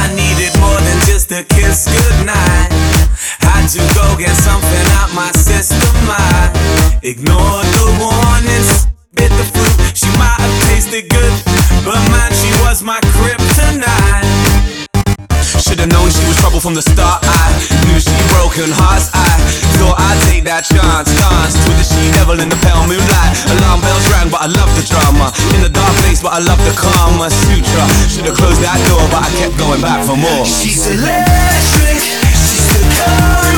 I needed more than just a kiss goodnight. Had to go get something out my system. I ignored the warnings, bit the fruit. She might have tasted good, but man, she was my kryptonite. Should've known she was trouble from the start. I knew she broken hearts. I thought I'd take that chance. Danced with the she-devil in the pale moonlight. Alarm bells rang, but I loved the drama. In the dark place, but I loved the Kama Sutra. Should've closed that door, but I kept going back for more. She's electric, she's the color